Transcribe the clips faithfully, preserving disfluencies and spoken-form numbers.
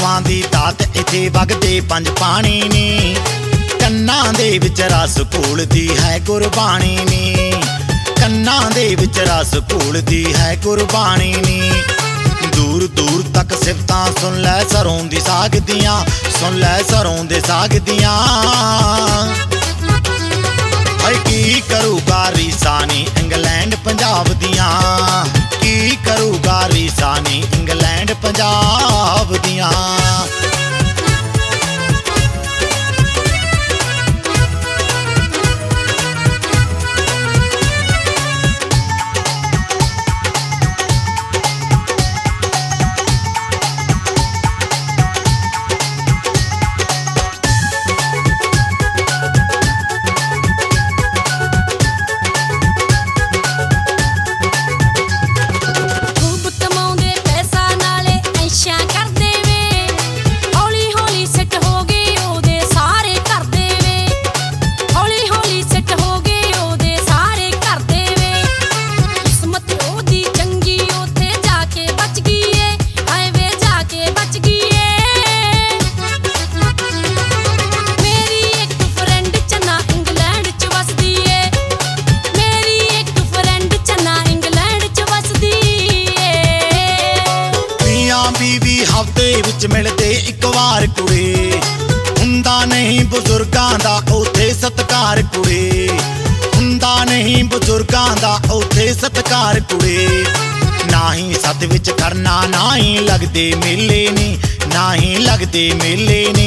ਗੁਰੂਆਂ ਦੀ ਦਾਤ ਇੱਥੇ ਵਗਦੇ ਪੰਜ ਪਾਣੀ ਨੀ। ਕੰਨਾਂ ਦੇ ਵਿੱਚ ਰਸ ਘੋਲਦੀ ਹੈ ਗੁਰਬਾਣੀ ਨੀ। ਕੰਨਾਂ ਦੇ ਵਿੱਚ ਰਸ ਘੋਲਦੀ ਹੈ ਗੁਰਬਾਣੀ ਨੀ। दूर दूर तक सिफतां सुन लै सरों दी साग दियां, सुन लै सरों दे साग दियां। हाय की करूगा रीसानी इंग्लैंड पंजाब दियां, की करूगा रीसानी इंग्लैंड पंजाब दियां। हफ्ते विच मिलदे इक वार कुड़े, हुंदा नहीं बुजुर्गां दा उत्थे सत्कार कुड़े। हुंदा नहीं बुजुर्गां दा उत्थे सत्कार कुड़े। ना ही सत विच करना ना ही लगदे मेले नी, ना ही लगदे मेले नी।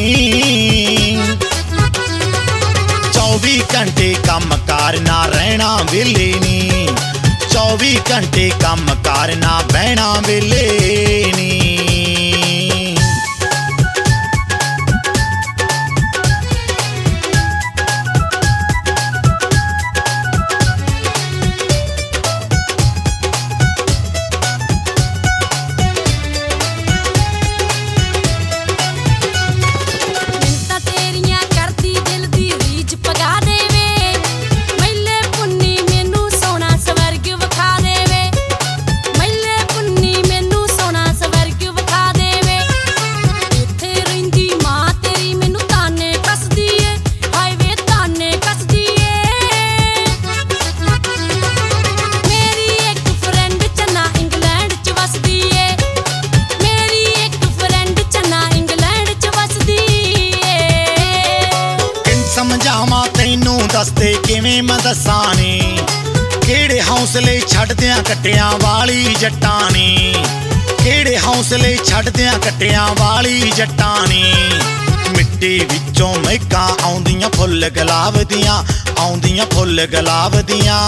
चौबी घंटे कम कार ना रहना वेले नी, चौबी घंटे कम कार ना बहना वेले नी। समझावां तैनू दसदे किवें मैं दस्सां नी, केड़े हौसले छड्डदियां कट्टियां वाली जट्टां नी। केड़े हौसले छड्डदियां कट्टियां वाली जट्टां नी। मिट्टी विचों महकां आउंदियां फुੱਲ गुलाब दियां, आउंदियां फुੱਲ गुलाब दियां।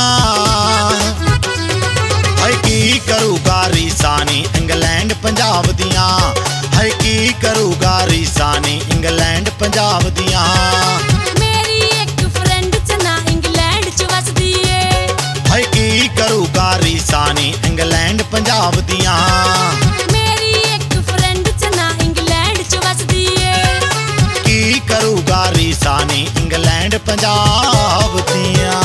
हाय की करूगा रीसानी इंग्लैंड पंजाब दियां, हाय की करूगा रीसानी इंग्लैंड पंजाब दियां। मेरी एक फ्रेंड चना इंग्लैंड च वसदी ए, हाय की करूगा रीसानी इंग्लैंड पंजाब दियां। मेरी एक फ्रेंड चना इंग्लैंड च वसदी ए, की करूगा रीसानी इंग्लैंड पंजाब दियां।